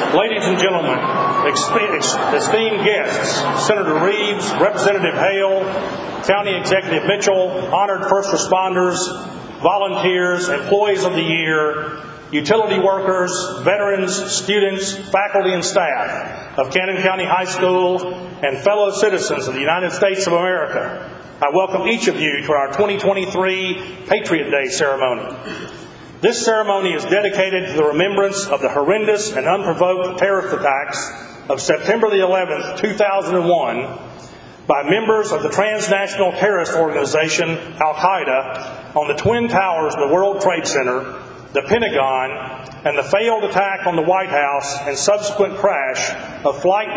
Ladies and gentlemen, esteemed guests, Senator Reeves, Representative Hale, County Executive Mitchell, honored first responders, volunteers, employees of the year, utility workers, veterans, students, faculty, and staff of Cannon County High School, and fellow citizens of the United States of America, I welcome each of you to our 2023 Patriot Day ceremony. This ceremony is dedicated to the remembrance of the horrendous and unprovoked terrorist attacks of September the 11th, 2001, by members of the transnational terrorist organization Al-Qaeda on the Twin Towers of the World Trade Center, the Pentagon, and the failed attack on the White House and subsequent crash of Flight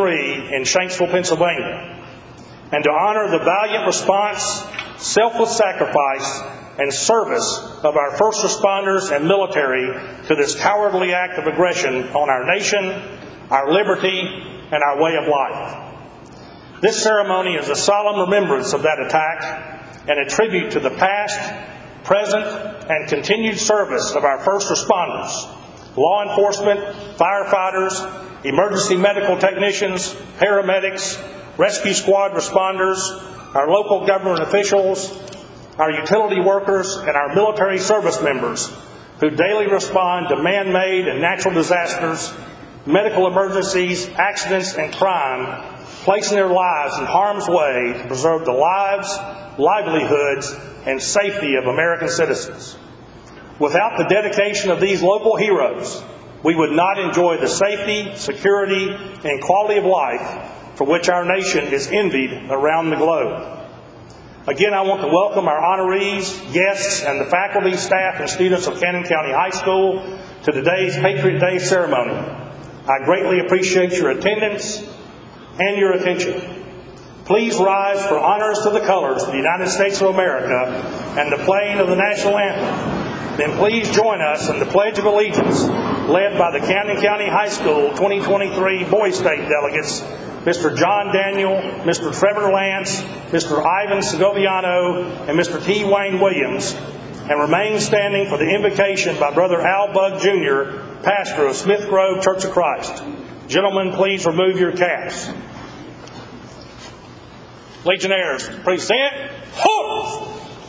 93 in Shanksville, Pennsylvania, and to honor the valiant response, selfless sacrifice, and service of our first responders and military to this cowardly act of aggression on our nation, our liberty, and our way of life. This ceremony is a solemn remembrance of that attack and a tribute to the past, present, and continued service of our first responders, law enforcement, firefighters, emergency medical technicians, paramedics, rescue squad responders, our local government officials, our utility workers, and our military service members who daily respond to man-made and natural disasters, medical emergencies, accidents, and crime, placing their lives in harm's way to preserve the lives, livelihoods, and safety of American citizens. Without the dedication of these local heroes, we would not enjoy the safety, security, and quality of life for which our nation is envied around the globe. Again, I want to welcome our honorees, guests, and the faculty, staff, and students of Cannon County High School to today's Patriot Day ceremony. I greatly appreciate your attendance and your attention. Please rise for honors to the colors of the United States of America and the playing of the national anthem. Then please join us in the Pledge of Allegiance, led by the Cannon County High School 2023 Boys State delegates, Mr. John Daniel, Mr. Trevor Lance, Mr. Ivan Segoviano, and Mr. T. Wayne Williams, and remain standing for the invocation by Brother Al Bug Jr., pastor of Smith Grove Church of Christ. Gentlemen, please remove your caps. Legionnaires, present horse!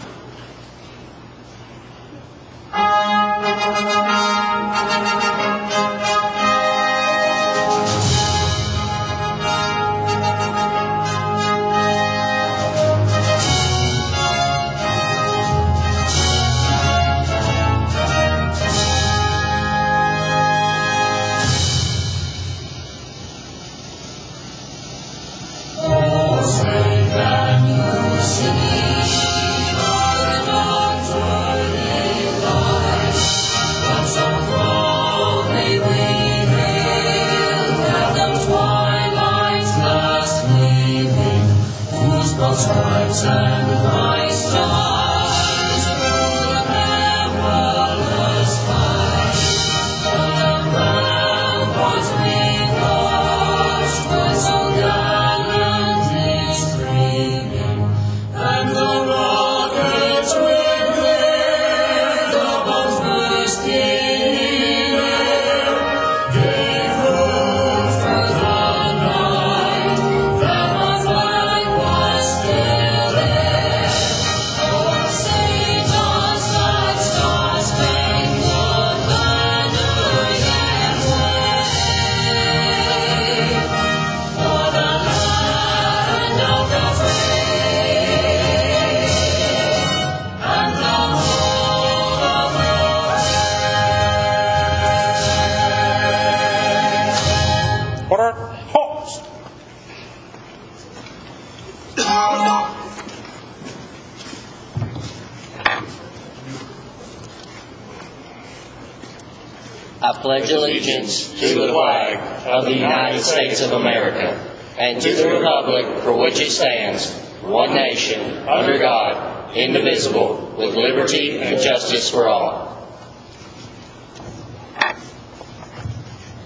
I pledge allegiance to the flag of the United States of America and to the republic for which it stands, one nation, under God, indivisible, with liberty and justice for all.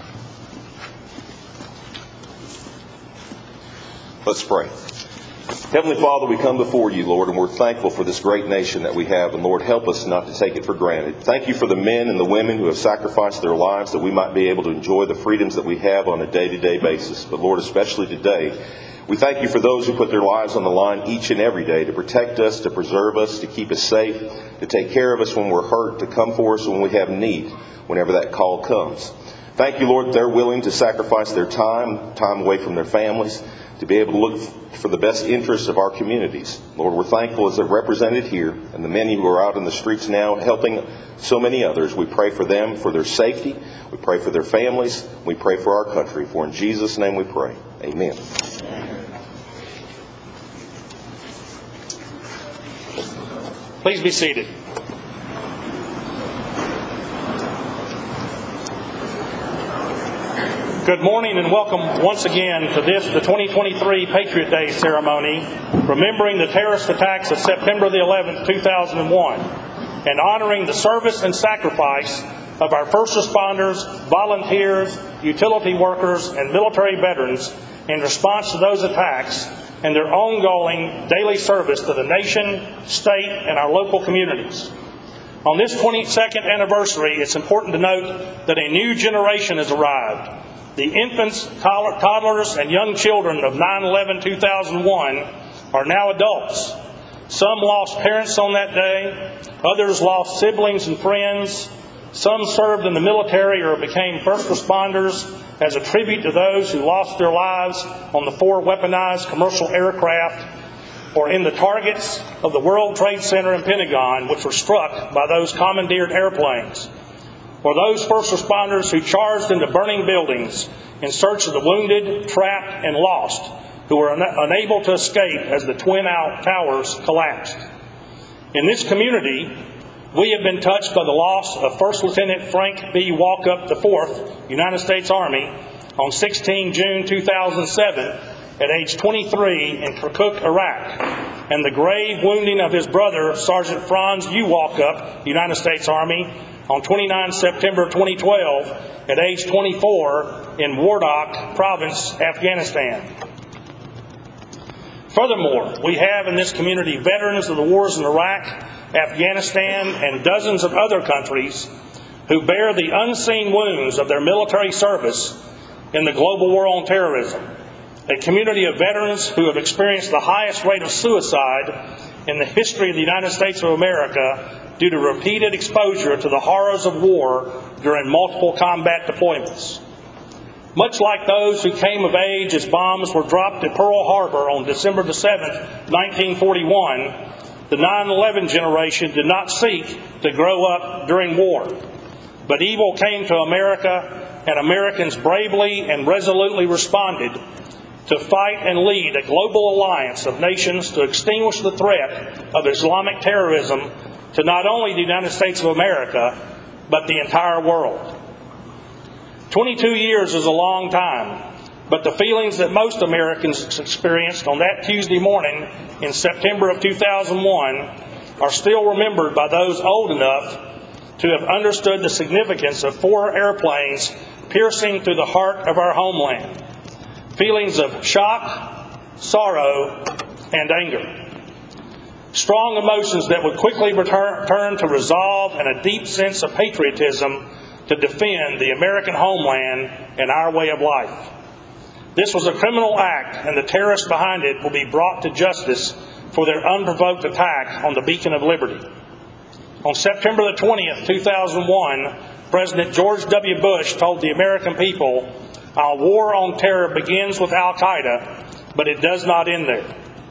Let's pray. Heavenly Father, we come before you, Lord, and we're thankful for this great nation that we have. And Lord, help us not to take it for granted. Thank you for the men and the women who have sacrificed their lives that we might be able to enjoy the freedoms that we have on a day-to-day basis. But Lord, especially today, we thank you for those who put their lives on the line each and every day to protect us, to preserve us, to keep us safe, to take care of us when we're hurt, to come for us when we have need, whenever that call comes. Thank you, Lord, they're willing to sacrifice their time away from their families, to be able to look for the best interests of our communities. Lord, we're thankful as they're represented here, and the many who are out in the streets now helping so many others. We pray for them, for their safety. We pray for their families. We pray for our country. For in Jesus' name we pray. Amen. Please be seated. Good morning and welcome once again to the 2023 Patriot Day ceremony, remembering the terrorist attacks of September the 11th, 2001, and honoring the service and sacrifice of our first responders, volunteers, utility workers, and military veterans in response to those attacks and their ongoing daily service to the nation, state, and our local communities. On this 22nd anniversary, it's important to note that a new generation has arrived. The infants, toddlers, and young children of 9/11/2001 are now adults. Some lost parents on that day. Others lost siblings and friends. Some served in the military or became first responders as a tribute to those who lost their lives on the 4 weaponized commercial aircraft or in the targets of the World Trade Center and Pentagon, which were struck by those commandeered airplanes. Or those first responders who charged into burning buildings in search of the wounded, trapped, and lost, who were unable to escape as the Twin Towers collapsed. In this community, we have been touched by the loss of First Lieutenant Frank B. Walkup IV, United States Army, on 16 June 2007 at age 23 in Kirkuk, Iraq, and the grave wounding of his brother, Sergeant Franz U. Walkup, United States Army, on 29 September 2012 at age 24 in Wardak Province, Afghanistan. Furthermore, we have in this community veterans of the wars in Iraq, Afghanistan, and dozens of other countries who bear the unseen wounds of their military service in the global war on terrorism. A community of veterans who have experienced the highest rate of suicide in the history of the United States of America due to repeated exposure to the horrors of war during multiple combat deployments. Much like those who came of age as bombs were dropped at Pearl Harbor on December the 7th, 1941, the 9/11 generation did not seek to grow up during war. But evil came to America, and Americans bravely and resolutely responded to fight and lead a global alliance of nations to extinguish the threat of Islamic terrorism to not only the United States of America, but the entire world. 22 years is a long time, but the feelings that most Americans experienced on that Tuesday morning in September of 2001 are still remembered by those old enough to have understood the significance of 4 airplanes piercing through the heart of our homeland. Feelings of shock, sorrow, and anger. Strong emotions that would quickly turn to resolve and a deep sense of patriotism to defend the American homeland and our way of life. This was a criminal act, and the terrorists behind it will be brought to justice for their unprovoked attack on the Beacon of Liberty. On September the 20th, 2001, President George W. Bush told the American people, "Our war on terror begins with Al-Qaeda, but it does not end there."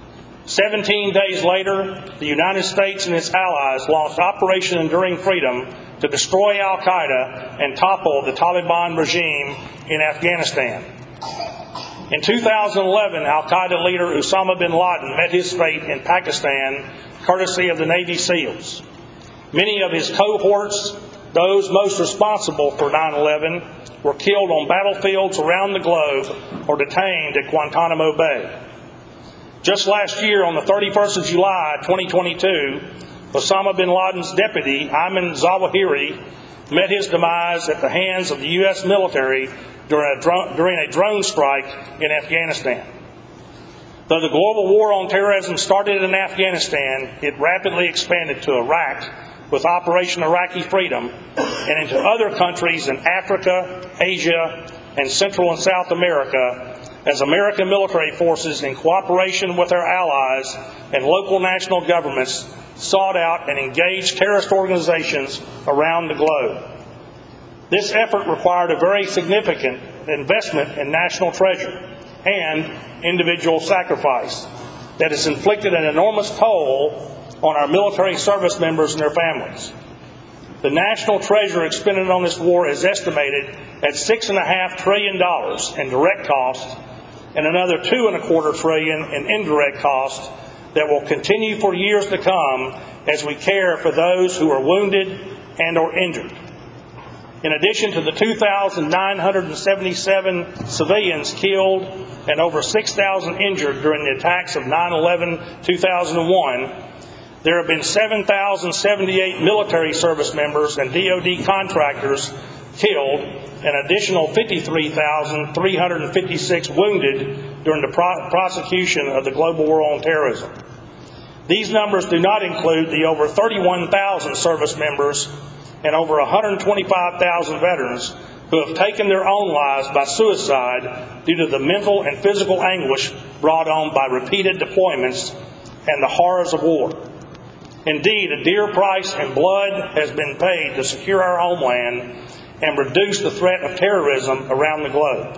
17 days later, the United States and its allies launched Operation Enduring Freedom to destroy Al-Qaeda and topple the Taliban regime in Afghanistan. In 2011, Al-Qaeda leader Osama bin Laden met his fate in Pakistan, courtesy of the Navy SEALs. Many of his cohorts, those most responsible for 9/11, were killed on battlefields around the globe or detained at Guantanamo Bay. Just last year, on the 31st of July, 2022, Osama bin Laden's deputy, Ayman Zawahiri, met his demise at the hands of the U.S. military during a drone strike in Afghanistan. Though the global war on terrorism started in Afghanistan, it rapidly expanded to Iraq with Operation Iraqi Freedom and into other countries in Africa, Asia, and Central and South America as American military forces, in cooperation with our allies and local national governments, sought out and engaged terrorist organizations around the globe. This effort required a very significant investment in national treasure and individual sacrifice that has inflicted an enormous toll on our military service members and their families. The national treasure expended on this war is estimated at $6.5 trillion in direct costs and another $2.25 trillion in indirect costs that will continue for years to come as we care for those who are wounded and or injured. In addition to the 2,977 civilians killed and over 6,000 injured during the attacks of 9/11/2001, there have been 7,078 military service members and DoD contractors killed, an additional 53,356 wounded during the prosecution of the global war on terrorism. These numbers do not include the over 31,000 service members and over 125,000 veterans who have taken their own lives by suicide due to the mental and physical anguish brought on by repeated deployments and the horrors of war. Indeed, a dear price in blood has been paid to secure our homeland and reduce the threat of terrorism around the globe.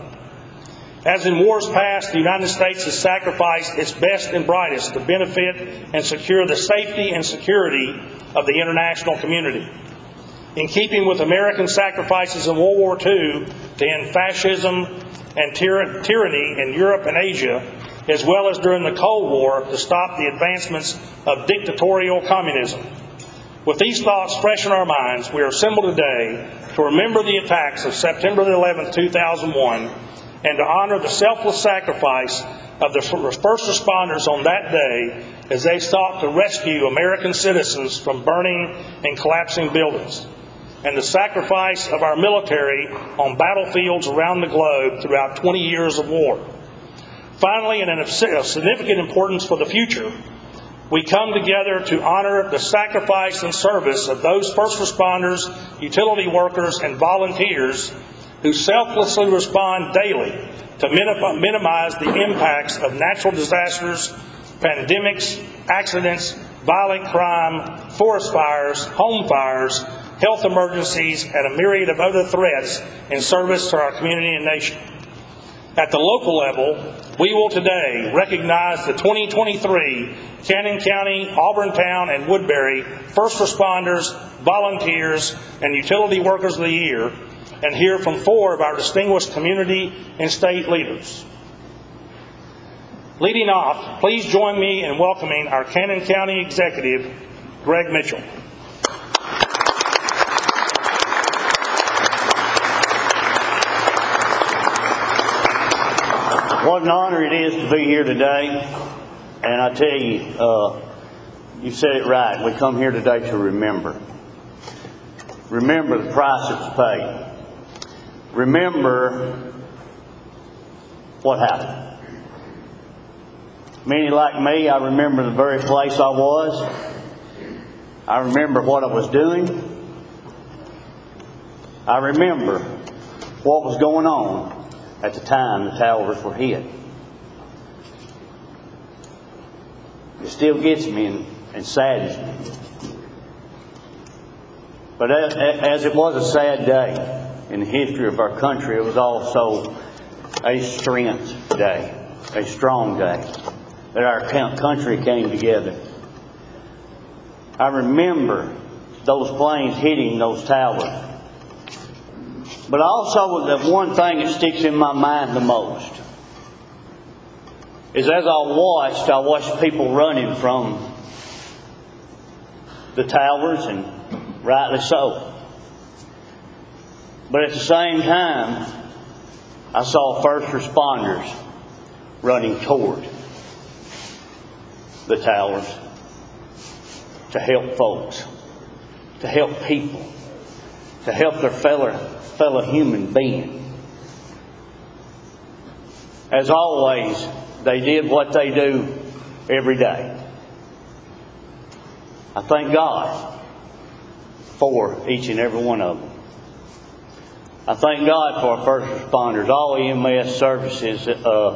As in wars past, the United States has sacrificed its best and brightest to benefit and secure the safety and security of the international community. In keeping with American sacrifices in World War II to end fascism and tyranny in Europe and Asia, as well as during the Cold War to stop the advancements of dictatorial communism. With these thoughts fresh in our minds, we are assembled today to remember the attacks of September 11, 2001, and to honor the selfless sacrifice of the first responders on that day as they sought to rescue American citizens from burning and collapsing buildings, and the sacrifice of our military on battlefields around the globe throughout 20 years of war. Finally, and of significant importance for the future, we come together to honor the sacrifice and service of those first responders, utility workers, and volunteers who selflessly respond daily to minimize the impacts of natural disasters, pandemics, accidents, violent crime, forest fires, home fires, health emergencies, and a myriad of other threats in service to our community and nation. At the local level, we will today recognize the 2023 Cannon County, Auburntown, and Woodbury first responders, volunteers, and utility workers of the year, and hear from 4 of our distinguished community and state leaders. Leading off, please join me in welcoming our Cannon County Executive, Greg Mitchell. What an honor it is to be here today. And I tell you, you said it right. We come here today to remember. Remember the price that was paid. Remember what happened. Many like me, I remember the very place I was. I remember what I was doing. I remember what was going on at the time the towers were hit. It still gets me and saddens me. But as it was a sad day in the history of our country, it was also a strength day, a strong day, that our country came together. I remember those planes hitting those towers. But also, the one thing that sticks in my mind the most is as I watched people running from the towers, and rightly so. But at the same time, I saw first responders running toward the towers to help folks, to help people, to help their fellow human being. As always, They did what they do every day. I thank God for each and every one of them. I thank God for our first responders, all EMS services.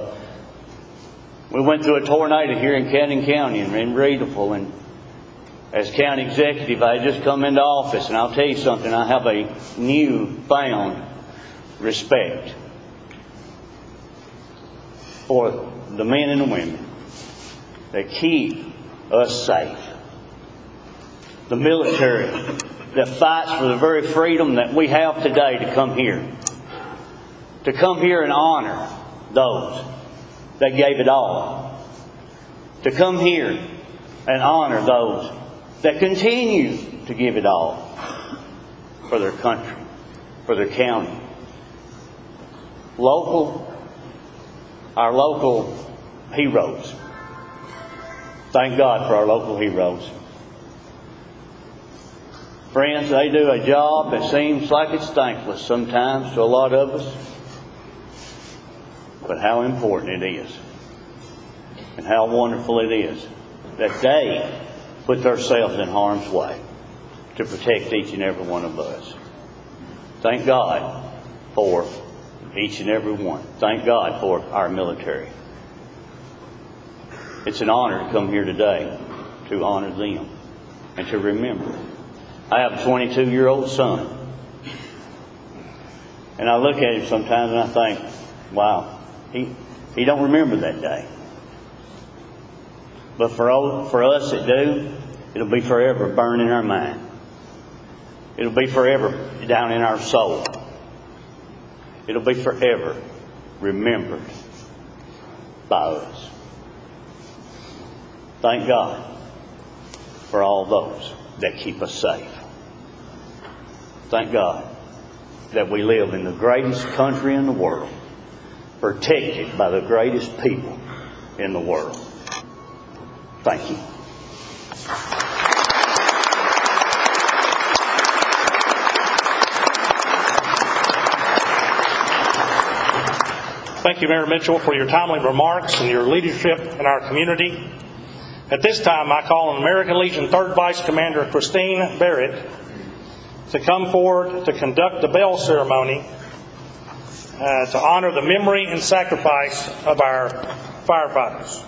We went through a tornado here in Cannon County and in Reedville, and as county executive, I had just come into office, and I'll tell you something, I have a newfound respect for the men and the women that keep us safe. The military that fights for the very freedom that we have today to come here. To come here and honor those that gave it all. To come here and honor those that continue to give it all for their country, for their county. Our local heroes. Thank God for our local heroes. Friends, they do a job that seems like it's thankless sometimes to a lot of us. But how important it is, and how wonderful it is that they put themselves in harm's way to protect each and every one of us. Thank God for each and every one. Thank God for our military. It's an honor to come here today to honor them and to remember. I have a 22-year-old son, and I look at him sometimes and I think, wow, he don't remember that day. But for us that do, it'll be forever burned in our mind. It'll be forever down in our soul. It'll be forever remembered by us. Thank God for all those that keep us safe. Thank God that we live in the greatest country in the world, protected by the greatest people in the world. Thank you. Thank you, Mayor Mitchell, for your timely remarks and your leadership in our community. At this time, I call on American Legion 3rd Vice Commander Christine Barrett to come forward to conduct the bell ceremony to honor the memory and sacrifice of our firefighters.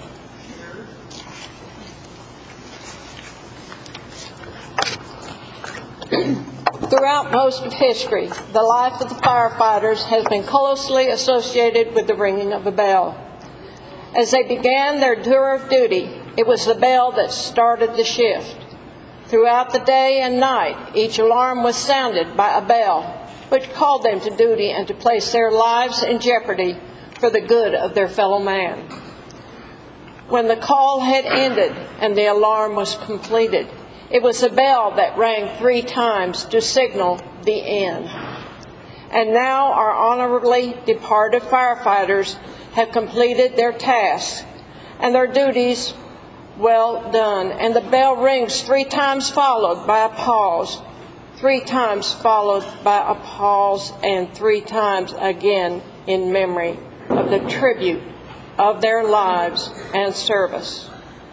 Throughout most of history, the life of the firefighters has been closely associated with the ringing of a bell. As they began their tour of duty, it was the bell that started the shift. Throughout the day and night, each alarm was sounded by a bell, which called them to duty and to place their lives in jeopardy for the good of their fellow man. When the call had ended and the alarm was completed, it was the bell that rang 3 times to signal the end. And now our honorably departed firefighters have completed their tasks and their duties well done. And the bell rings 3 times followed by a pause, 3 times followed by a pause, and 3 times again in memory of the tribute of their lives and service.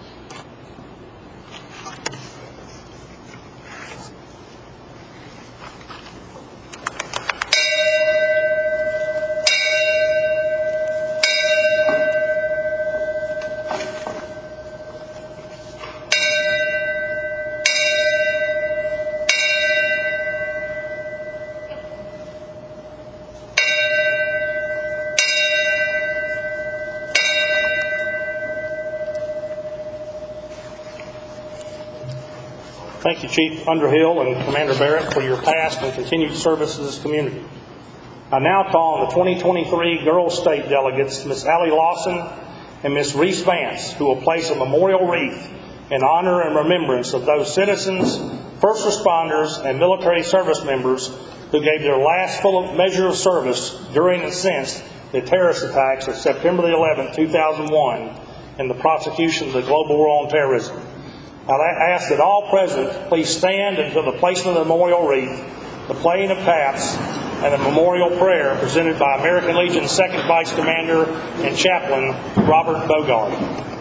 Thank you, Chief Underhill and Commander Barrett, for your past and continued service to this community. I now call on the 2023 Girls State delegates, Miss Allie Lawson and Miss Reese Vance, who will place a memorial wreath in honor and remembrance of those citizens, first responders, and military service members who gave their last full measure of service during and since the terrorist attacks of September the 11th, 2001, and the prosecution of the global war on terrorism. I ask that all present please stand until the placement of the memorial wreath, the playing of taps, and a memorial prayer presented by American Legion's 2nd Vice Commander and Chaplain Robert Bogard.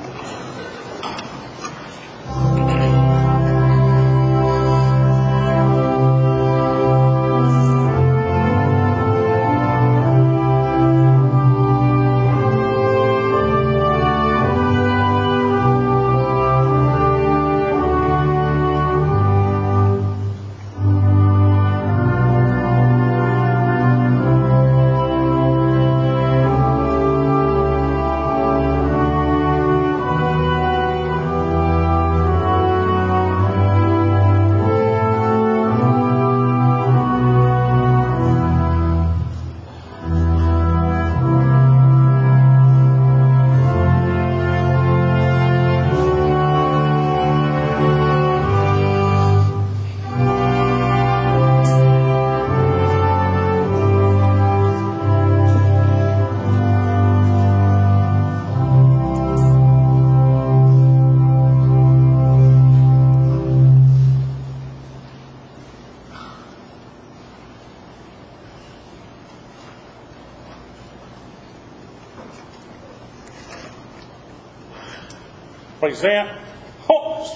Present. Halt.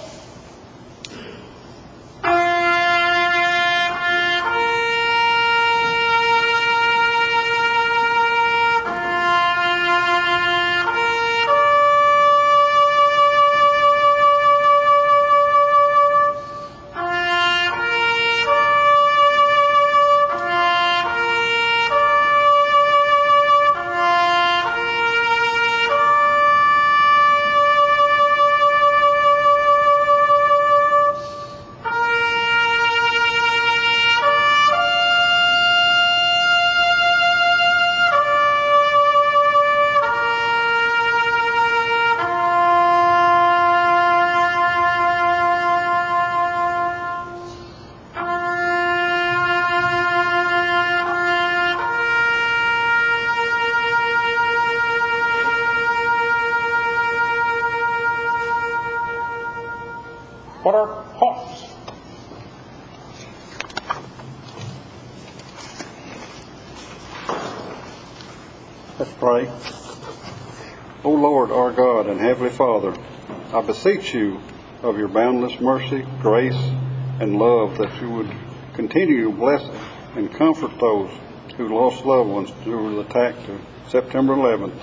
What are hearts? Let's pray. O Lord, our God and Heavenly Father, I beseech you of your boundless mercy, grace, and love that you would continue to bless and comfort those who lost loved ones during the attack to September 11th,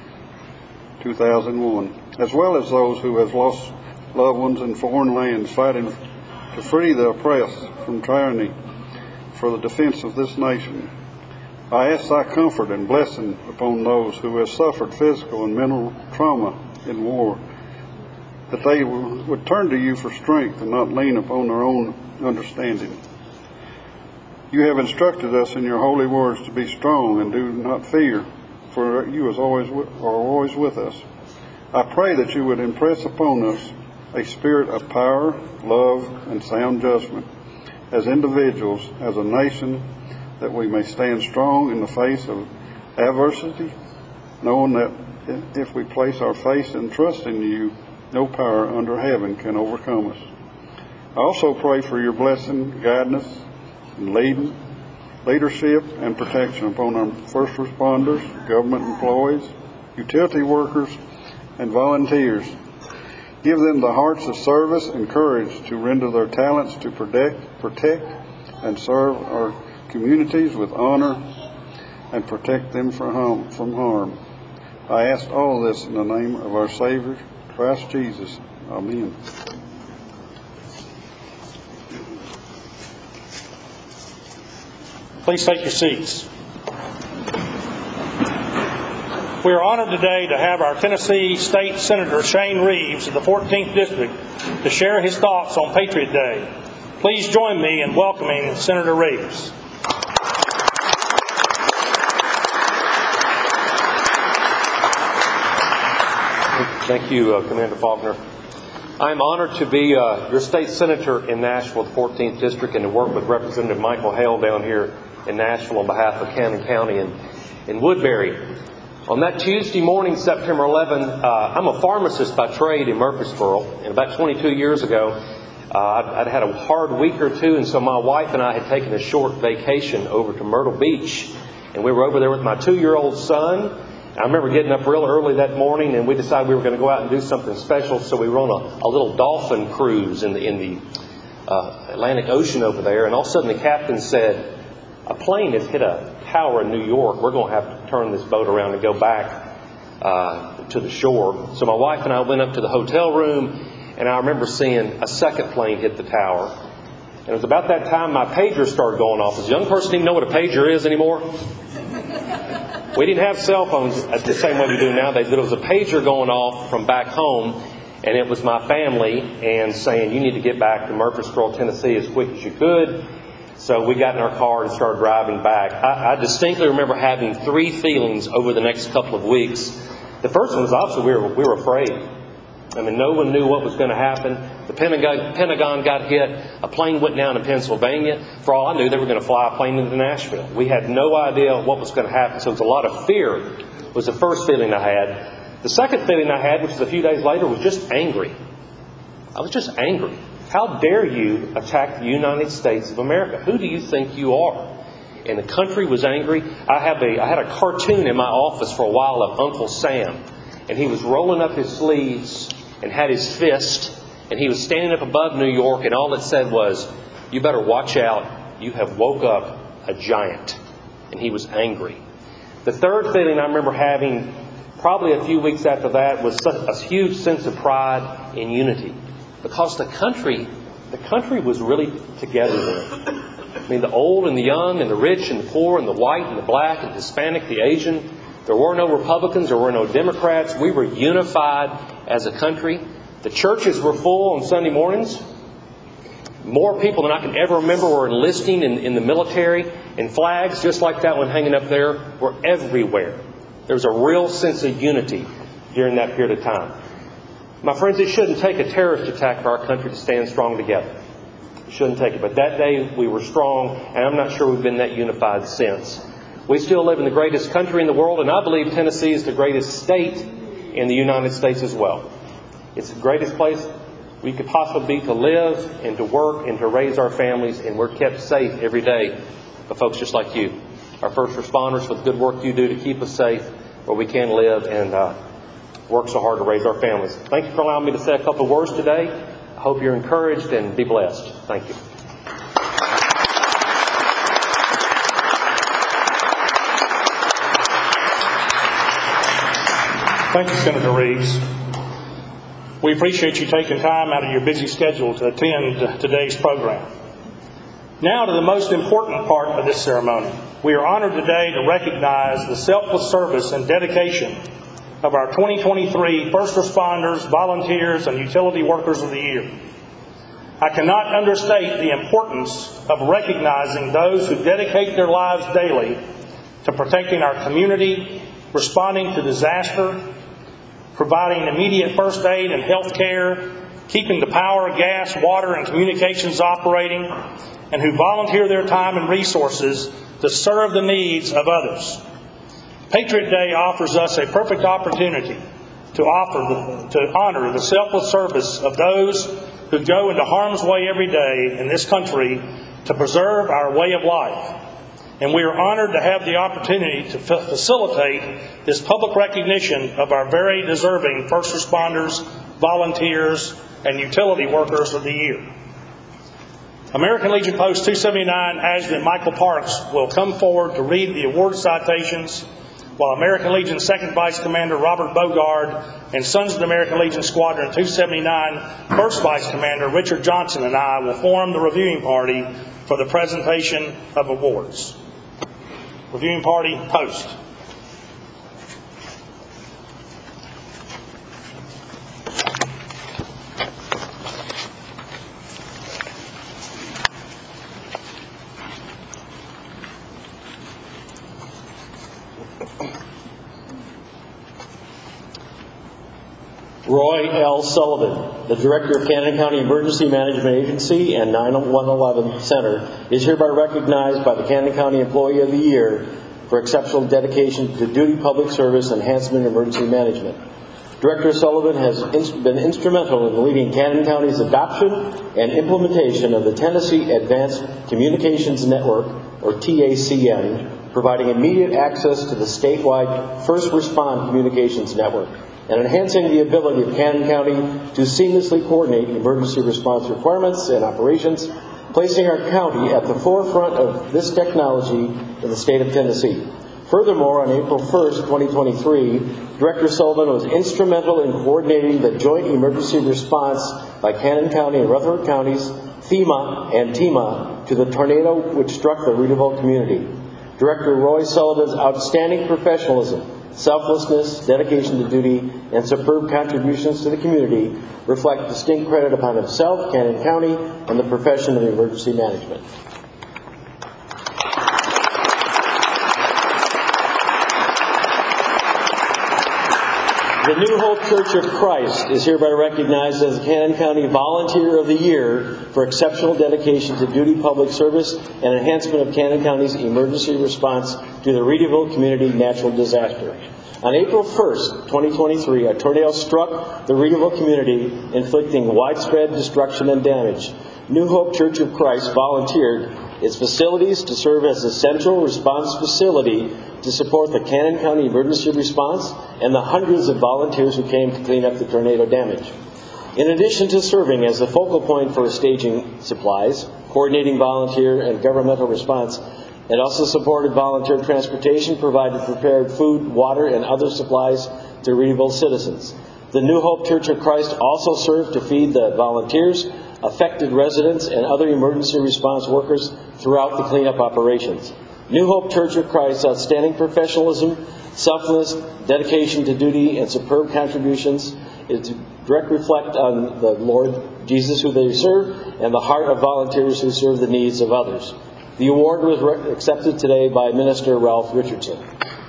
2001, as well as those who have lost loved ones in foreign lands fighting to free the oppressed from tyranny for the defense of this nation. I ask thy comfort and blessing upon those who have suffered physical and mental trauma in war, that they would turn to you for strength and not lean upon their own understanding. You have instructed us in your holy words to be strong and do not fear, for you are always with us. I pray that you would impress upon us a spirit of power, love, and sound judgment as individuals, as a nation, that we may stand strong in the face of adversity, knowing that if we place our faith and trust in you, no power under heaven can overcome us. I also pray for your blessing, guidance, and leadership, and protection upon our first responders, government employees, utility workers, and volunteers. Give them the hearts of service and courage to render their talents to protect and serve our communities with honor and protect them from harm. I ask all this in the name of our Savior, Christ Jesus. Amen. Please take your seats. We are honored today to have our Tennessee State Senator Shane Reeves of the 14th District to share his thoughts on Patriot Day. Please join me in welcoming Senator Reeves. Thank you, Commander Faulkner. I'm honored to be your state senator in Nashville, the 14th District, and to work with Representative Michael Hale down here in Nashville on behalf of Camden County and in Woodbury. On that Tuesday morning, September 11, I'm a pharmacist by trade in Murfreesboro, and about 22 years ago, I'd had a hard week or two, and so my wife and I had taken a short vacation over to Myrtle Beach. And we were over there with my 2-year-old son. I remember getting up real early that morning, and we decided we were going to go out and do something special. So we were on a little dolphin cruise in the Atlantic Ocean over there. And all of a sudden the captain said, a plane has hit a tower in New York. We're going to have to turn this boat around and go back to the shore. So my wife and I went up to the hotel room, and I remember seeing a second plane hit the tower. And it was about that time my pager started going off. Does a young person even know what a pager is anymore? We didn't have cell phones the same way we do nowadays. But it was a pager going off from back home, and it was my family and saying, you need to get back to Murfreesboro, Tennessee as quick as you could. So we got in our car and started driving back. I distinctly remember having 3 feelings over the next couple of weeks. The first one was obviously we were afraid. I mean, no one knew what was going to happen. The Pentagon got hit. A plane went down in Pennsylvania. For all I knew, they were going to fly a plane into Nashville. We had no idea what was going to happen. So it was a lot of fear was the first feeling I had. The second feeling I had, which was a few days later, was just angry. I was just angry. How dare you attack the United States of America? Who do you think you are? And the country was angry. I had a cartoon in my office for a while of Uncle Sam. And he was rolling up his sleeves and had his fist. And he was standing up above New York. And all it said was, you better watch out. You have woke up a giant. And he was angry. The third feeling I remember having probably a few weeks after that was a huge sense of pride and unity. Because the country was really together then. I mean, the old and the young and the rich and the poor and the white and the black and the Hispanic, the Asian. There were no Republicans. There were no Democrats. We were unified as a country. The churches were full on Sunday mornings. More people than I can ever remember were enlisting in the military. And flags, just like that one hanging up there, were everywhere. There was a real sense of unity during that period of time. My friends, it shouldn't take a terrorist attack for our country to stand strong together. It shouldn't take it. But that day we were strong, and I'm not sure we've been that unified since. We still live in the greatest country in the world, and I believe Tennessee is the greatest state in the United States as well. It's the greatest place we could possibly be to live and to work and to raise our families, and we're kept safe every day by folks just like you, our first responders, for the good work you do to keep us safe where we can live and work so hard to raise our families. Thank you for allowing me to say a couple of words today. I hope you're encouraged and be blessed. Thank you. Thank you, Senator Reeves. We appreciate you taking time out of your busy schedule to attend today's program. Now to the most important part of this ceremony. We are honored today to recognize the selfless service and dedication of our 2023 First Responders, Volunteers, and Utility Workers of the Year. I cannot understate the importance of recognizing those who dedicate their lives daily to protecting our community, responding to disaster, providing immediate first aid and health care, keeping the power, gas, water, and communications operating, and who volunteer their time and resources to serve the needs of others. Patriot Day offers us a perfect opportunity to honor the selfless service of those who go into harm's way every day in this country to preserve our way of life. And we are honored to have the opportunity to facilitate this public recognition of our very deserving first responders, volunteers, and utility workers of the year. American Legion Post 279 Adjutant Michael Parks will come forward to read the award citations, while American Legion 2nd Vice Commander Robert Bogard and Sons of the American Legion Squadron 279 First Vice Commander Richard Johnson and I will form the reviewing party for the presentation of awards. Reviewing party, post. Roy L. Sullivan, the Director of Cannon County Emergency Management Agency and 911 Center, is hereby recognized by the Cannon County Employee of the Year for exceptional dedication to duty, public service, and enhancement of emergency management. Director Sullivan has been instrumental in leading Cannon County's adoption and implementation of the Tennessee Advanced Communications Network, or TACN, providing immediate access to the statewide First Respond Communications Network, and enhancing the ability of Cannon County to seamlessly coordinate emergency response requirements and operations, placing our county at the forefront of this technology in the state of Tennessee. Furthermore, on April 1st, 2023, Director Sullivan was instrumental in coordinating the joint emergency response by Cannon County and Rutherford counties, FEMA and TEMA, to the tornado which struck the Reederville community. Director Roy Sullivan's outstanding professionalism, selflessness, dedication to duty, and superb contributions to the community reflect distinct credit upon himself, Cannon County, and the profession of emergency management. The New Hope Church of Christ is hereby recognized as the Cannon County Volunteer of the Year for exceptional dedication to duty, public service, and enhancement of Cannon County's emergency response to the Reederville community natural disaster. On April 1st, 2023, a tornado struck the Reederville community, inflicting widespread destruction and damage. New Hope Church of Christ volunteered its facilities to serve as a central response facility to support the Cannon County emergency response and the hundreds of volunteers who came to clean up the tornado damage. In addition to serving as the focal point for staging supplies, coordinating volunteer and governmental response, it also supported volunteer transportation, provided prepared food, water, and other supplies to Reederville citizens. The New Hope Church of Christ also served to feed the volunteers, affected residents, and other emergency response workers throughout the cleanup operations. New Hope Church of Christ's outstanding professionalism, selfless dedication to duty, and superb contributions is a direct reflect on the Lord Jesus who they serve and the heart of volunteers who serve the needs of others. The award was accepted today by Minister Ralph Richardson.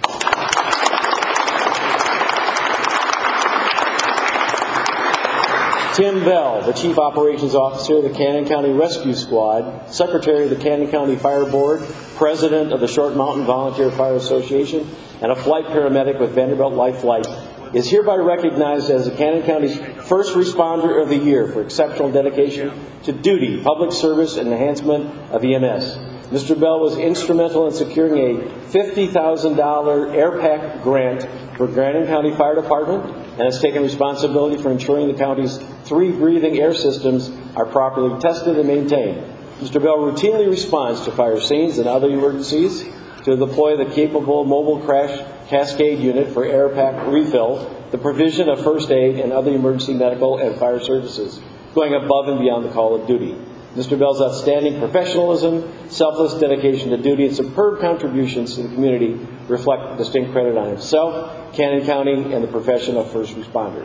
Tim Bell, the Chief Operations Officer of the Cannon County Rescue Squad, Secretary of the Cannon County Fire Board, President of the Short Mountain Volunteer Fire Association, and a flight paramedic with Vanderbilt Life Flight, is hereby recognized as the Cannon County's First Responder of the Year for exceptional dedication to duty, public service, and enhancement of EMS. Mr. Bell was instrumental in securing a $50,000 AirPack grant for Cannon County Fire Department and has taken responsibility for ensuring the county's 3 breathing air systems are properly tested and maintained. Mr. Bell routinely responds to fire scenes and other emergencies to deploy the capable mobile crash cascade unit for AirPack refill, the provision of first aid and other emergency medical and fire services, going above and beyond the call of duty. Mr. Bell's outstanding professionalism, selfless dedication to duty, and superb contributions to the community reflect distinct credit on himself, Cannon County, and the profession of first responders.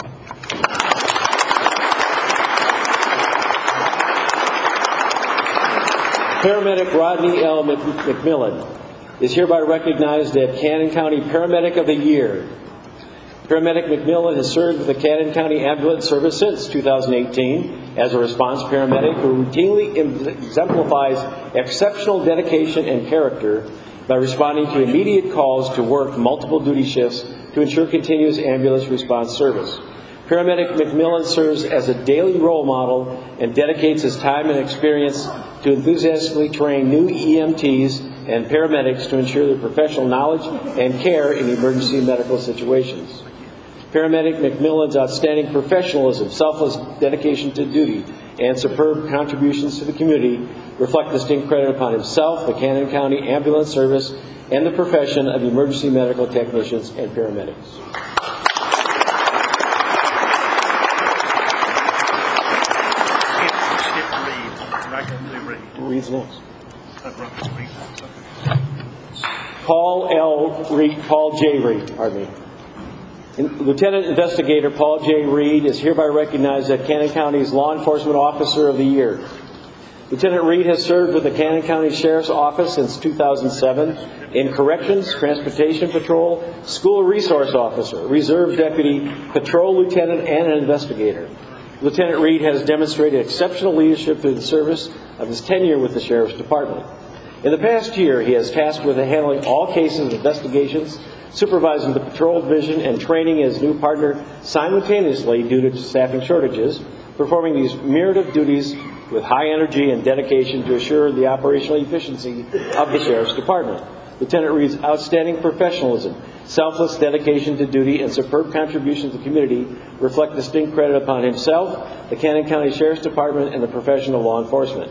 Paramedic Rodney L. McMillan is hereby recognized as Cannon County Paramedic of the Year. Paramedic McMillan has served with the Cannon County Ambulance Service since 2018 as a response paramedic who routinely exemplifies exceptional dedication and character by responding to immediate calls to work multiple duty shifts to ensure continuous ambulance response service. Paramedic McMillan serves as a daily role model and dedicates his time and experience to enthusiastically train new EMTs and paramedics to ensure their professional knowledge and care in emergency medical situations. Paramedic McMillan's outstanding professionalism, selfless dedication to duty, and superb contributions to the community reflect distinct credit upon himself, the Cannon County Ambulance Service, and the profession of emergency medical technicians and paramedics. Reed's next. Paul J. Reed, pardon me. Lieutenant Investigator Paul J. Reed is hereby recognized as Cannon County's Law Enforcement Officer of the Year. Lieutenant Reed has served with the Cannon County Sheriff's Office since 2007 in Corrections, Transportation Patrol, School Resource Officer, Reserve Deputy, Patrol Lieutenant, and an investigator. Lieutenant Reed has demonstrated exceptional leadership through the service of his tenure with the Sheriff's Department. In the past year, he has tasked with handling all cases, investigations, supervising the patrol division and training his new partner simultaneously due to staffing shortages, performing these myriad of duties with high energy and dedication to assure the operational efficiency of the Sheriff's Department. Lieutenant Reed's outstanding professionalism, selfless dedication to duty, and superb contribution to the community reflect distinct credit upon himself, the Cannon County Sheriff's Department, and the profession of law enforcement.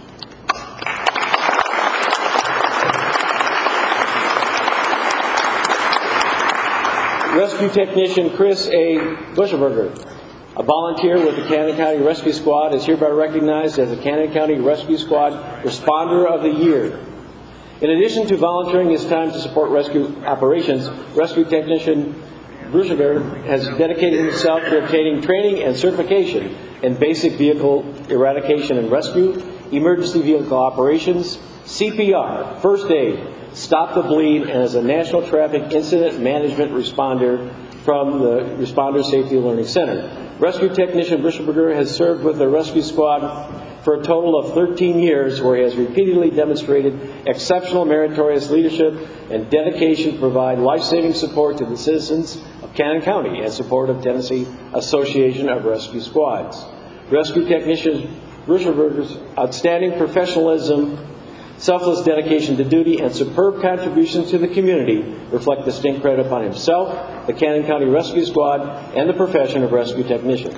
Rescue Technician Chris A. Buschberger, a volunteer with the Cannon County Rescue Squad, is hereby recognized as the Cannon County Rescue Squad Responder of the Year. In addition to volunteering his time to support rescue operations, Rescue Technician Buschberger has dedicated himself to obtaining training and certification in basic vehicle eradication and rescue, emergency vehicle operations, CPR, first aid, stop the bleed, and as a National Traffic Incident Management Responder from the Responder Safety Learning Center. Rescue Technician Buschberger has served with the Rescue Squad for a total of 13 years, where he has repeatedly demonstrated exceptional meritorious leadership and dedication to provide life-saving support to the citizens of Cannon County and support of Tennessee Association of Rescue Squads. Rescue Technician Buschberger's outstanding professionalism, selfless dedication to duty, and superb contributions to the community reflect distinct credit upon himself, the Cannon County Rescue Squad, and the profession of rescue technicians.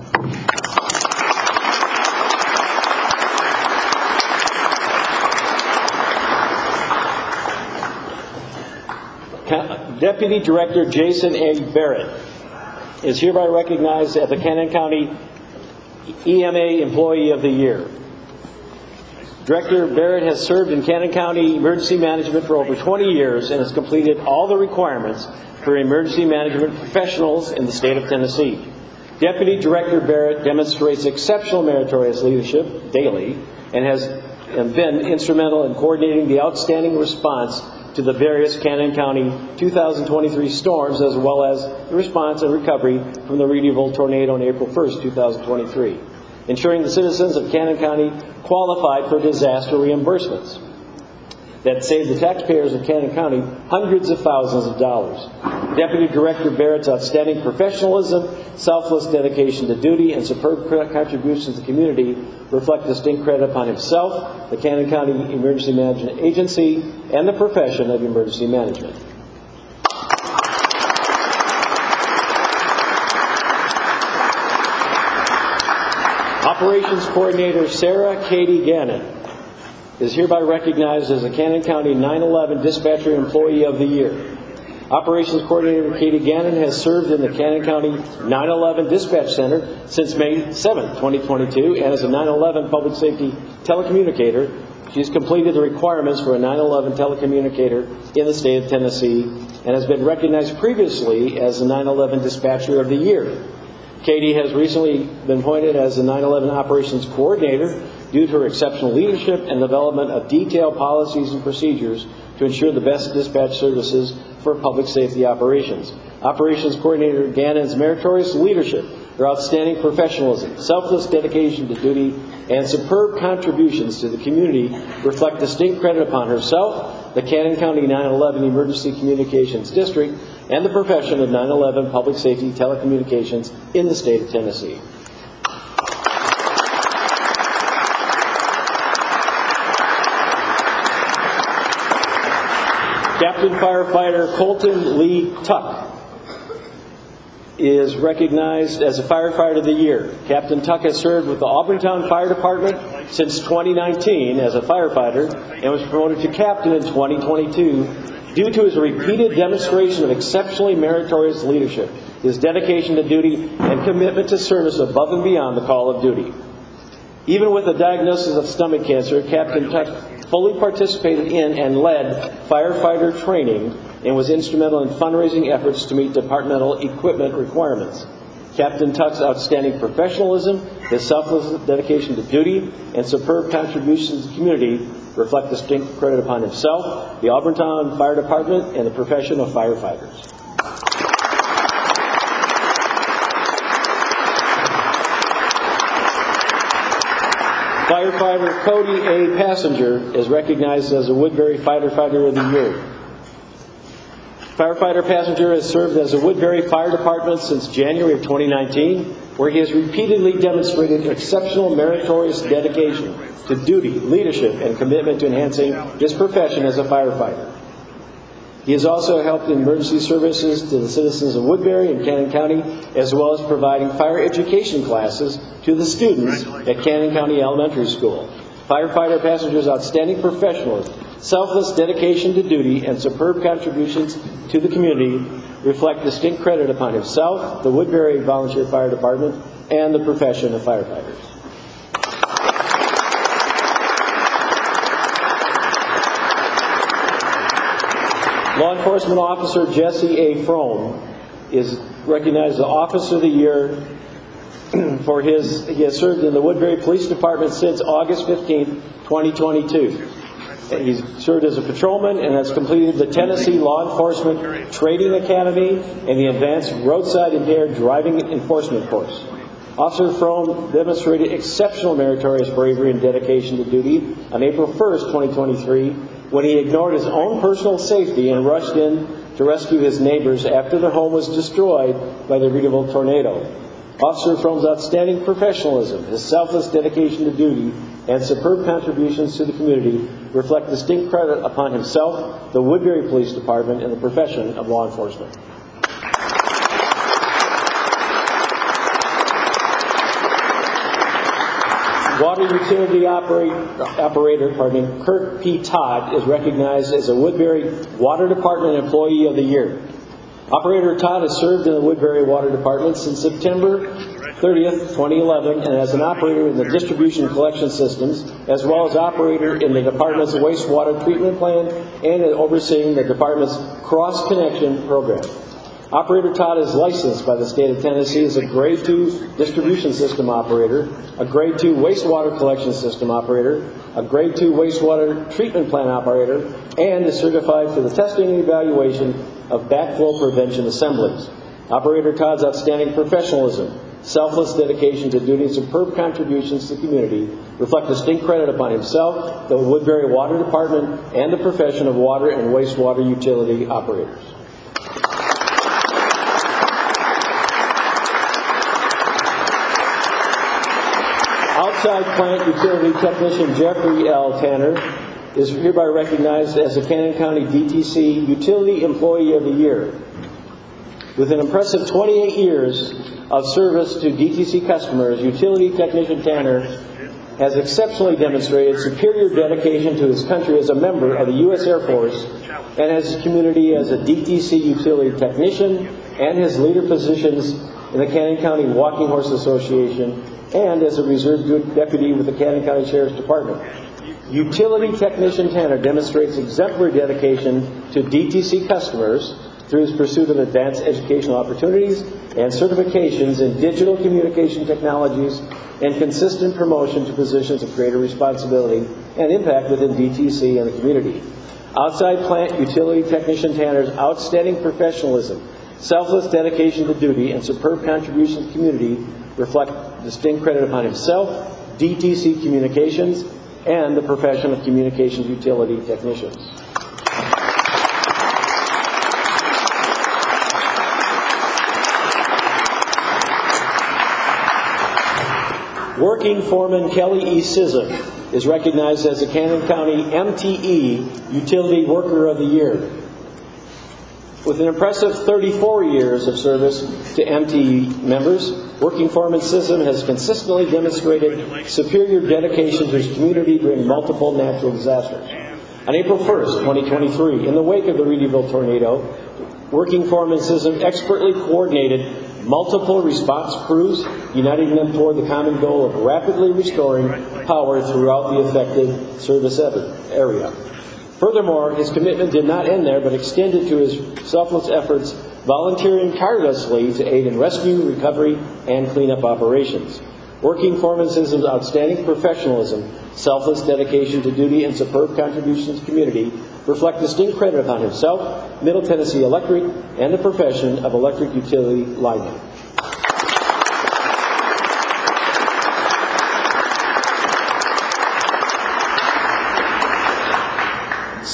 Deputy Director Jason A. Barrett is hereby recognized as the Cannon County EMA Employee of the Year. Director Barrett has served in Cannon County Emergency Management for over 20 years and has completed all the requirements for emergency management professionals in the state of Tennessee. Deputy Director Barrett demonstrates exceptional meritorious leadership daily and has been instrumental in coordinating the outstanding response to the various Cannon County 2023 storms, as well as the response and recovery from the Reedeville tornado on April 1st, 2023, ensuring the citizens of Cannon County qualified for disaster reimbursements that saved the taxpayers of Cannon County hundreds of thousands of dollars. Deputy Director Barrett's outstanding professionalism, selfless dedication to duty, and superb contributions to the community reflect distinct credit upon himself, the Cannon County Emergency Management Agency, and the profession of emergency management. Operations Coordinator Sarah Katie Gannon is hereby recognized as the Cannon County 9/11 Dispatcher Employee of the Year. Operations Coordinator Katie Gannon has served in the Cannon County 9/11 Dispatch Center since May 7, 2022, and as a 9/11 Public Safety Telecommunicator. She has completed the requirements for a 9/11 telecommunicator in the state of Tennessee and has been recognized previously as the 9/11 Dispatcher of the Year. Katie has recently been appointed as the 9/11 Operations Coordinator due to her exceptional leadership and development of detailed policies and procedures to ensure the best dispatch services for public safety operations. Operations Coordinator Gannon's meritorious leadership, her outstanding professionalism, selfless dedication to duty, and superb contributions to the community reflect distinct credit upon herself, the Cannon County 9/11 Emergency Communications District, and the profession of 9/11 Public Safety Telecommunications in the state of Tennessee. Captain Firefighter Colton Lee Tuck is recognized as a Firefighter of the Year. Captain Tuck has served with the Auburntown Fire Department since 2019 as a firefighter and was promoted to captain in 2022 due to his repeated demonstration of exceptionally meritorious leadership, his dedication to duty, and commitment to service above and beyond the call of duty. Even with a diagnosis of stomach cancer, Captain Tuck fully participated in and led firefighter training and was instrumental in fundraising efforts to meet departmental equipment requirements. Captain Tuck's outstanding professionalism, his selfless dedication to duty, and superb contributions to the community reflect distinct credit upon himself, the Auburntown Fire Department, and the profession of firefighters. Firefighter Cody A. Passenger is recognized as a Woodbury Fighter of the Year. Firefighter Passenger has served as a Woodbury Fire Department since January of 2019, where he has repeatedly demonstrated exceptional meritorious dedication to duty, leadership, and commitment to enhancing his profession as a firefighter. He has also helped in emergency services to the citizens of Woodbury and Cannon County, as well as providing fire education classes to the students at Cannon County Elementary School. Firefighter Passenger's outstanding professionalism, selfless dedication to duty, and superb contributions to the community reflect distinct credit upon himself, the Woodbury Volunteer Fire Department, and the profession of firefighters. Law Enforcement Officer Jesse A. Frome is recognized as the Officer of the Year for he has served in the Woodbury Police Department since August 15, 2022. He's served as a patrolman and has completed the Tennessee Law Enforcement Training Academy and the Advanced Roadside Impaired Driving Enforcement course. Officer Frome demonstrated exceptional meritorious bravery and dedication to duty on April 1st, 2023, when he ignored his own personal safety and rushed in to rescue his neighbors after their home was destroyed by the Reederville tornado. Officer Frome's outstanding professionalism, his selfless dedication to duty, and superb contributions to the community reflect distinct credit upon himself, the Woodbury Police Department, and the profession of law enforcement. Water utility operator, Kirk P. Todd is recognized as a Woodbury Water Department Employee of the Year. Operator Todd has served in the Woodbury Water Department since September 30th, 2011, and as an operator in the distribution collection systems, as well as operator in the department's wastewater treatment plant and overseeing the department's cross-connection program. Operator Todd is licensed by the state of Tennessee as a Grade 2 distribution system operator, a Grade 2 wastewater collection system operator, a Grade 2 wastewater treatment plant operator, and is certified for the testing and evaluation of backflow prevention assemblies. Operator Todd's outstanding professionalism, selfless dedication to duty, and superb contributions to the community reflect distinct credit upon himself, the Woodbury Water Department, and the profession of water and wastewater utility operators. Outside plant utility technician Jeffrey L. Tanner is hereby recognized as the Cannon County DTC Utility Employee of the Year. With an impressive 28 years of service to DTC customers, utility technician Tanner has exceptionally demonstrated superior dedication to his country as a member of the U.S. Air Force and as his community as a DTC utility technician and his leader positions in the Cannon County Walking Horse Association and as a reserve deputy with the Cannon County Sheriff's Department. Utility technician Tanner demonstrates exemplary dedication to DTC customers through his pursuit of advanced educational opportunities and certifications in digital communication technologies and consistent promotion to positions of greater responsibility and impact within DTC and the community. Outside plant utility technician Tanner's outstanding professionalism, selfless dedication to duty, and superb contributions to the community reflect distinct credit upon himself, DTC Communications, and the profession of communications utility technicians. Working Foreman Kelly E. Sissom is recognized as the Cannon County MTE Utility Worker of the Year. With an impressive 34 years of service to MTE members, Working Foreman Sissom has consistently demonstrated superior dedication to his community during multiple natural disasters. On April 1st, 2023, in the wake of the Reederville tornado, Working Foreman Sissom expertly coordinated multiple response crews, uniting them toward the common goal of rapidly restoring power throughout the affected service area. Furthermore, his commitment did not end there, but extended to his selfless efforts, volunteering tirelessly to aid in rescue, recovery, and cleanup operations. Working Foreman Sissom's outstanding professionalism, selfless dedication to duty, and superb contributions to the community reflect distinct credit upon himself, Middle Tennessee Electric, and the profession of electric utility lineman.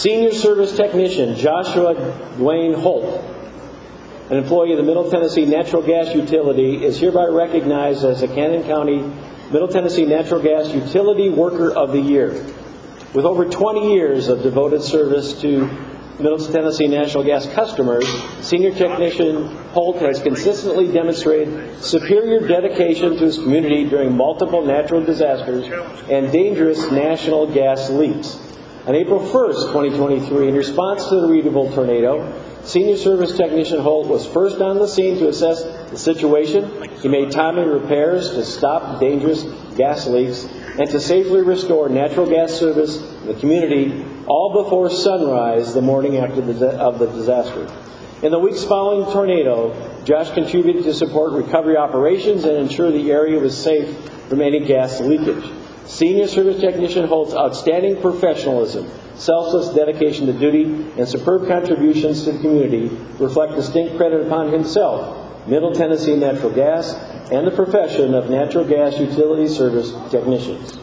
Senior Service Technician Joshua Dwayne Holt, an employee of the Middle Tennessee Natural Gas Utility, is hereby recognized as the Cannon County Middle Tennessee Natural Gas Utility Worker of the Year. With over 20 years of devoted service to Middle Tennessee Natural Gas customers, Senior Technician Holt has consistently demonstrated superior dedication to his community during multiple natural disasters and dangerous national gas leaks. On April 1st, 2023, in response to the Readable tornado, Senior Service Technician Holt was first on the scene to assess the situation. He made timely repairs to stop dangerous gas leaks and to safely restore natural gas service in the community, all before sunrise the morning after the disaster. In the weeks following the tornado, Josh contributed to support recovery operations and ensure the area was safe from any gas leakage. Senior Service Technician Holt's outstanding professionalism, selfless dedication to duty, and superb contributions to the community reflect distinct credit upon himself, Middle Tennessee Natural Gas, and the profession of natural gas utility service technicians.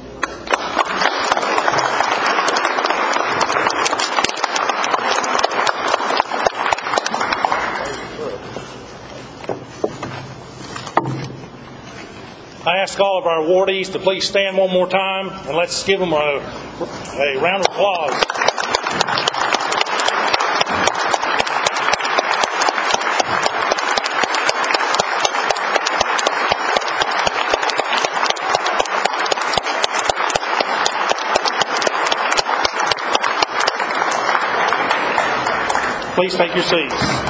I ask all of our awardees to please stand one more time, and let's give them a round of applause. Please take your seats.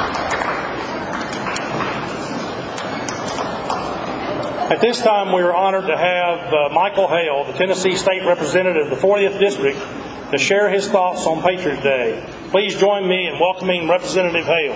At this time, we are honored to have Michael Hale, the Tennessee State Representative of the 40th District, to share his thoughts on Patriot Day. Please join me in welcoming Representative Hale.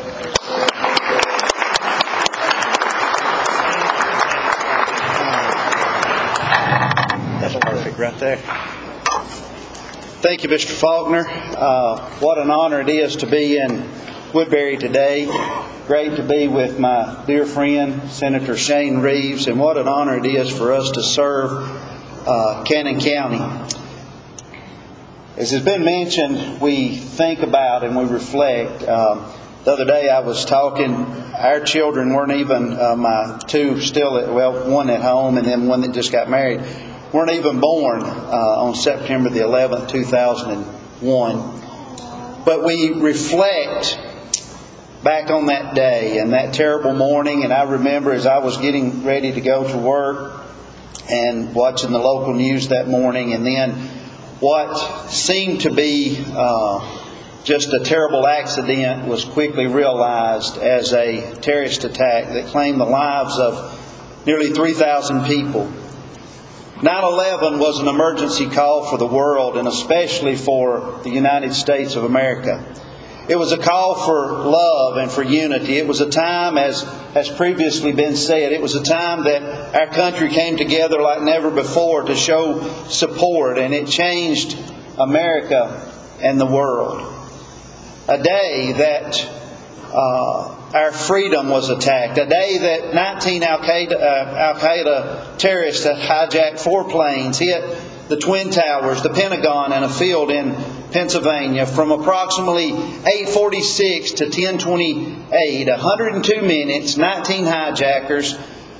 That's perfect right there. Thank you, Mr. Faulkner. What an honor it is to be in Woodbury today. Great to be with my dear friend, Senator Shane Reeves, and what an honor it is for us to serve Cannon County. As has been mentioned, we think about and we reflect. The other day I was talking, our children weren't even, my two still, one at home and then one that just got married, weren't even born on September the 11th, 2001. But we reflect back on that day and that terrible morning, and I remember as I was getting ready to go to work and watching the local news that morning, and then what seemed to be just a terrible accident was quickly realized as a terrorist attack that claimed the lives of nearly 3,000 people. 9/11 was an emergency call for the world, and especially for the United States of America. It was a call for love and for unity. It was a time, as has previously been said, it was a time that our country came together like never before to show support, and it changed America and the world. A day that our freedom was attacked. A day that 19 Al-Qaeda terrorists that hijacked 4 planes hit the Twin Towers, the Pentagon, and a field in Pennsylvania from approximately 8:46 to 10:28, 102 minutes, 19 hijackers,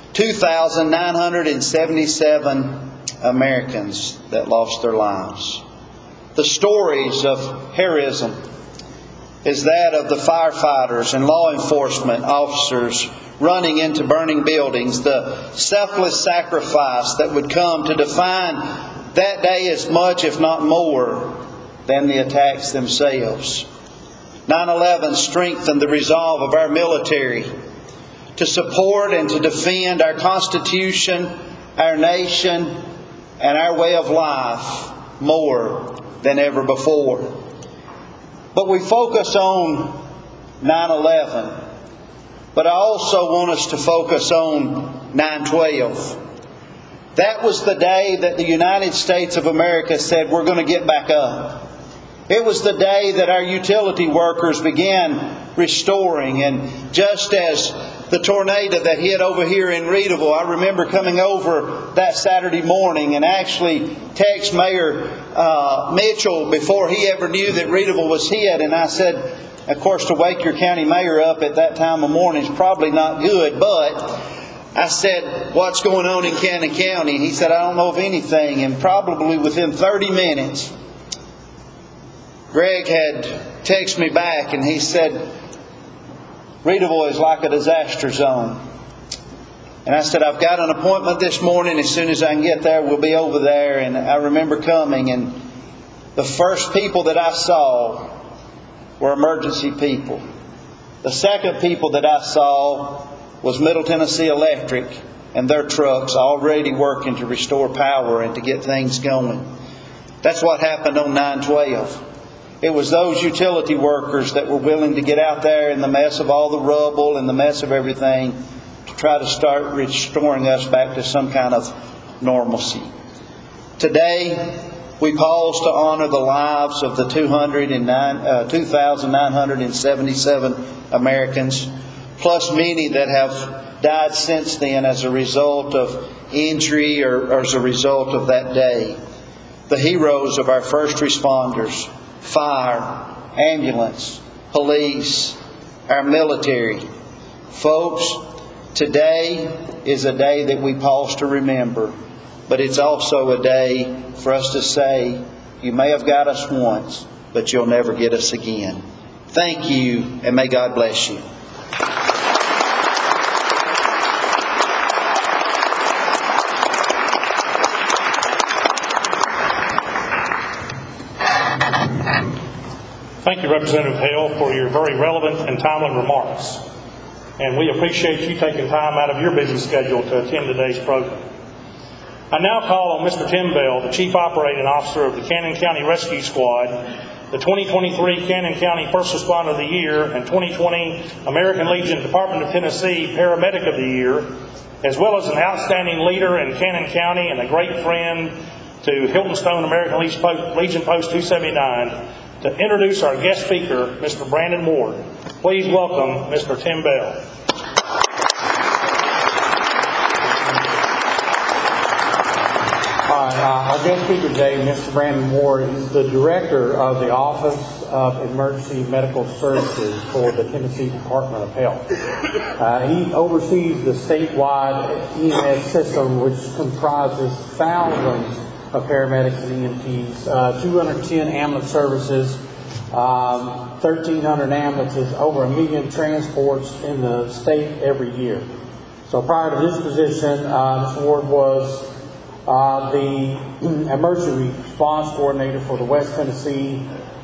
2,977 Americans that lost their lives. The stories of heroism is that of the firefighters and law enforcement officers running into burning buildings, the selfless sacrifice that would come to define that day as much, if not more, than the attacks themselves. 9/11 strengthened the resolve of our military to support and to defend our Constitution, our nation, and our way of life more than ever before. But we focus on 9/11, but I also want us to focus on 9/12. That was the day that the United States of America said, we're going to get back up. It was the day that our utility workers began restoring. And just as the tornado that hit over here in Reedville, I remember coming over that Saturday morning and actually text Mayor Mitchell before he ever knew that Reedville was hit. And I said, of course, to wake your county mayor up at that time of morning is probably not good, but I said, what's going on in Cannon County? And he said, I don't know of anything. And probably within 30 minutes, Greg had texted me back and he said, Reedville is like a disaster zone. And I said, I've got an appointment this morning. As soon as I can get there, we'll be over there. And I remember coming, and the first people that I saw were emergency people. The second people that I saw was Middle Tennessee Electric and their trucks already working to restore power and to get things going. That's what happened on 9/12. It was those utility workers that were willing to get out there in the mess of all the rubble and the mess of everything to try to start restoring us back to some kind of normalcy. Today, we pause to honor the lives of the 2,977 Americans, plus many that have died since then as a result of injury or as a result of that day. The heroes of our first responders, fire, ambulance, police, our military. Folks, today is a day that we pause to remember, but it's also a day for us to say, you may have got us once, but you'll never get us again. Thank you, and may God bless you. Thank you, Representative Hale, for your very relevant and timely remarks. And we appreciate you taking time out of your busy schedule to attend today's program. I now call on Mr. Tim Bell, the Chief Operating Officer of the Cannon County Rescue Squad, the 2023 Cannon County First Responder of the Year, and 2020 American Legion Department of Tennessee Paramedic of the Year, as well as an outstanding leader in Cannon County and a great friend to Hilton Stone American Legion Post 279, to introduce our guest speaker, Mr. Brandon Ward. Please welcome Mr. Tim Bell. Our guest speaker today, Mr. Brandon Ward, is the Director of the Office of Emergency Medical Services for the Tennessee Department of Health. He oversees the statewide EMS system, which comprises thousands of paramedics and EMTs, 210 ambulance services, 1,300 ambulances, over 1 million transports in the state every year. So prior to this position, Mr. Ward was the emergency response coordinator for the West Tennessee,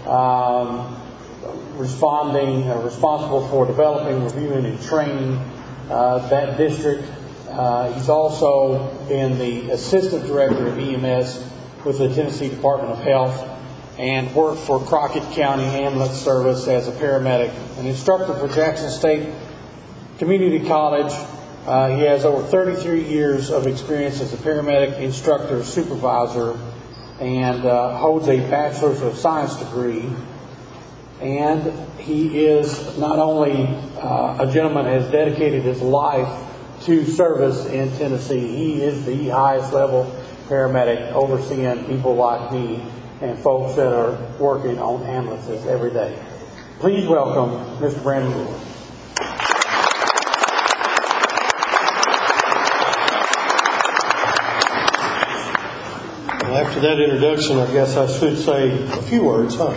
responsible for developing, reviewing, and training that district. He's also been the assistant director of EMS with the Tennessee Department of Health and worked for Crockett County Ambulance Service as a paramedic, an instructor for Jackson State Community College. He has over 33 years of experience as a paramedic, instructor, supervisor, and holds a Bachelor's of Science degree. And he is not only a gentleman who has dedicated his life to service in Tennessee, he is the highest level paramedic overseeing people like me and folks that are working on ambulances every day. Please welcome Mr. Brandon Ward. Well, after that introduction, I guess I should say a few words, huh?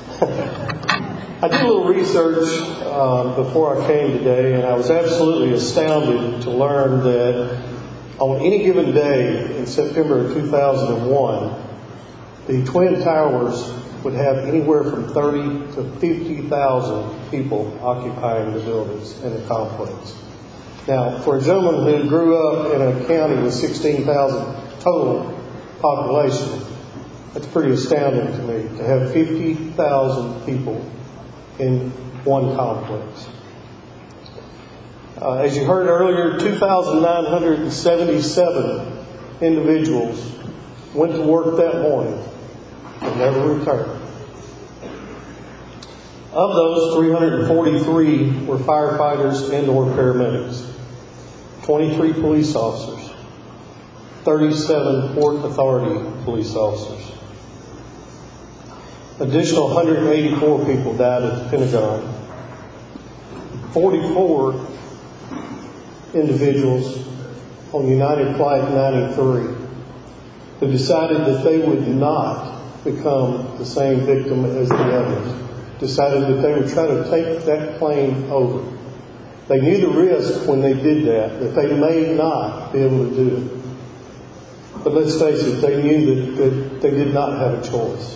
I did a little research before I came today, and I was absolutely astounded to learn that on any given day in September of 2001, the Twin Towers would have anywhere from 30 to 50,000 people occupying the buildings in the complex. Now, for a gentleman who grew up in a county with 16,000 total population, that's pretty astounding to me, to have 50,000 people in one complex. As you heard earlier, 2,977 individuals went to work that morning and never returned. Of those, 343 were firefighters and or paramedics, 23 police officers, 37 Port Authority police officers. Additional 184 people died at the Pentagon. 44 individuals on United Flight 93 who decided that they would not become the same victim as the others, decided that they would try to take that plane over. They knew the risk when they did that they may not be able to do it. But let's face it, they knew that they did not have a choice.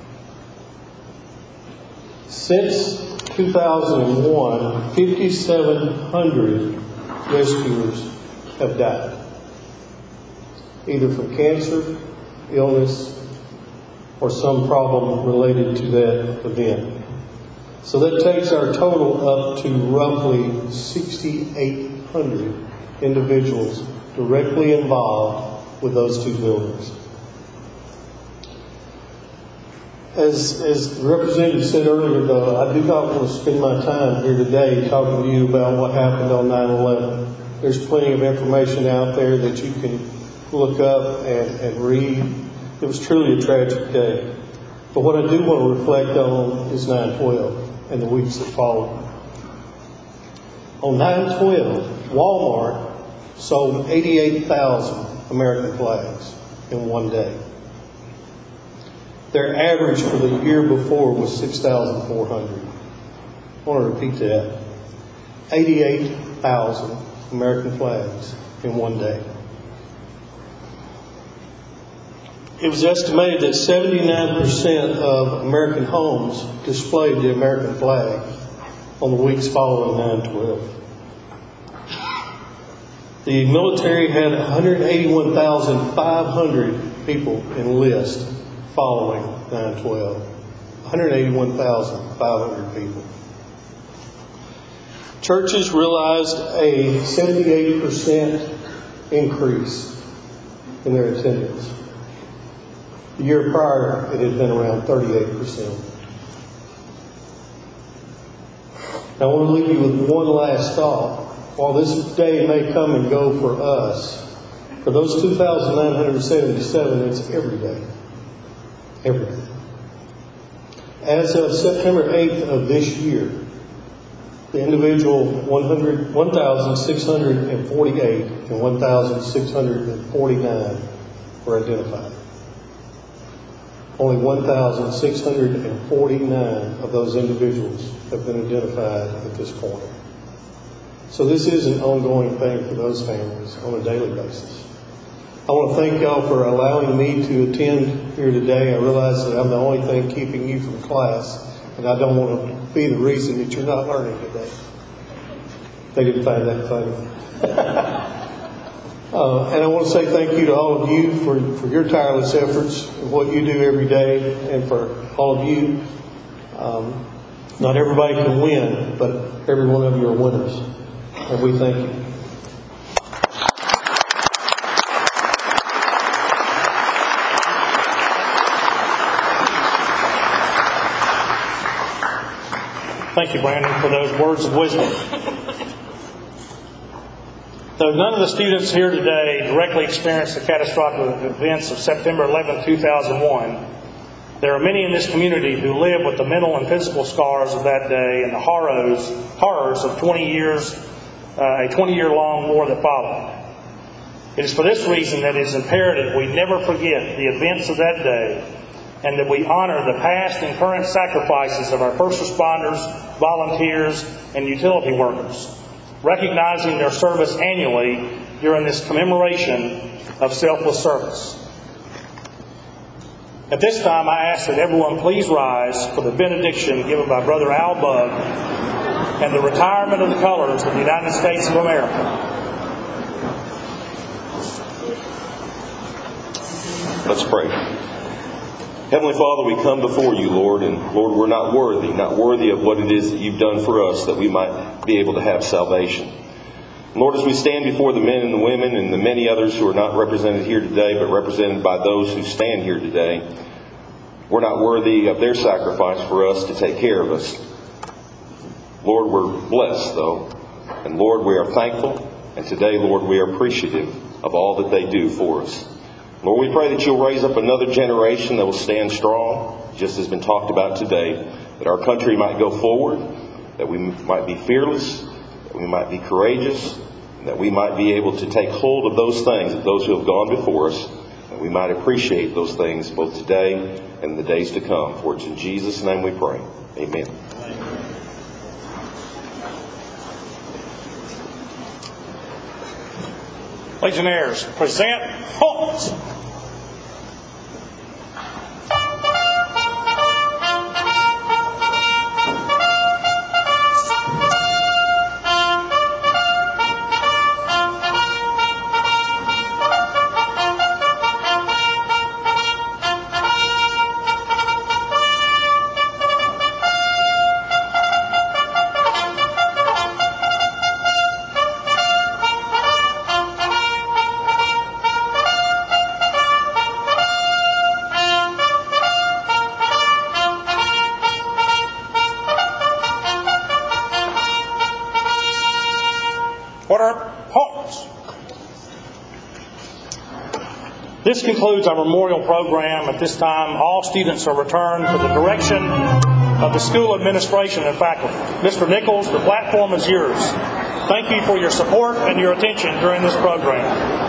Since 2001, 5,700 rescuers have died, either from cancer, illness, or some problem related to that event. So that takes our total up to roughly 6,800 individuals directly involved with those two buildings. As the representative said earlier, though, I do not want to spend my time here today talking to you about what happened on 9/11. There's plenty of information out there that you can look up and read. It was truly a tragic day. But what I do want to reflect on is 9/12 and the weeks that followed. On 9/12, Walmart sold 88,000 American flags in one day. Their average for the year before was 6,400. I want to repeat that. 88,000 American flags in one day. It was estimated that 79% of American homes displayed the American flag on the weeks following 9/12. The military had 181,500 people enlist following 9/12. 181,500 people. Churches realized a 78% increase in their attendance. The year prior, it had been around 38%. Now, I want to leave you with one last thought. While this day may come and go for us, for those 2,977, it's every day. Every day. As of September 8th of this year, the individual 1,648 and 1,649 were identified. Only 1,649 of those individuals have been identified at this point. So this is an ongoing thing for those families on a daily basis. I want to thank y'all for allowing me to attend here today. I realize that I'm the only thing keeping you from class, and I don't want to be the reason that you're not learning today. They didn't find that funny. And I want to say thank you to all of you for your tireless efforts and what you do every day, and for all of you. Not everybody can win, but every one of you are winners, and we thank you. Thank you, Brandon, for those words of wisdom. Though none of the students here today directly experienced the catastrophic events of September 11, 2001, there are many in this community who live with the mental and physical scars of that day and the horrors of 20 years, a 20-year-long war that followed. It is for this reason that it is imperative we never forget the events of that day, and that we honor the past and current sacrifices of our first responders, volunteers, and utility workers, recognizing their service annually during this commemoration of selfless service. At this time, I ask that everyone please rise for the benediction given by Brother Al Bugg and the retirement of the colors of the United States of America. Let's pray. Heavenly Father, we come before you, Lord, and Lord, we're not worthy of what it is that you've done for us, that we might be able to have salvation. Lord, as we stand before the men and the women and the many others who are not represented here today, but represented by those who stand here today, we're not worthy of their sacrifice for us to take care of us. Lord, we're blessed, though. And Lord, we are thankful. And today, Lord, we are appreciative of all that they do for us. Lord, we pray that you'll raise up another generation that will stand strong, just as has been talked about today, that our country might go forward, that we might be fearless, that we might be courageous, and that we might be able to take hold of those things of those who have gone before us, and we might appreciate those things both today and in the days to come. For it's in Jesus' name we pray. Amen. Legionnaires, present Holmes. This concludes our memorial program. At this time, all students are returned to the direction of the school administration and faculty. Mr. Nichols, the platform is yours. Thank you for your support and your attention during this program.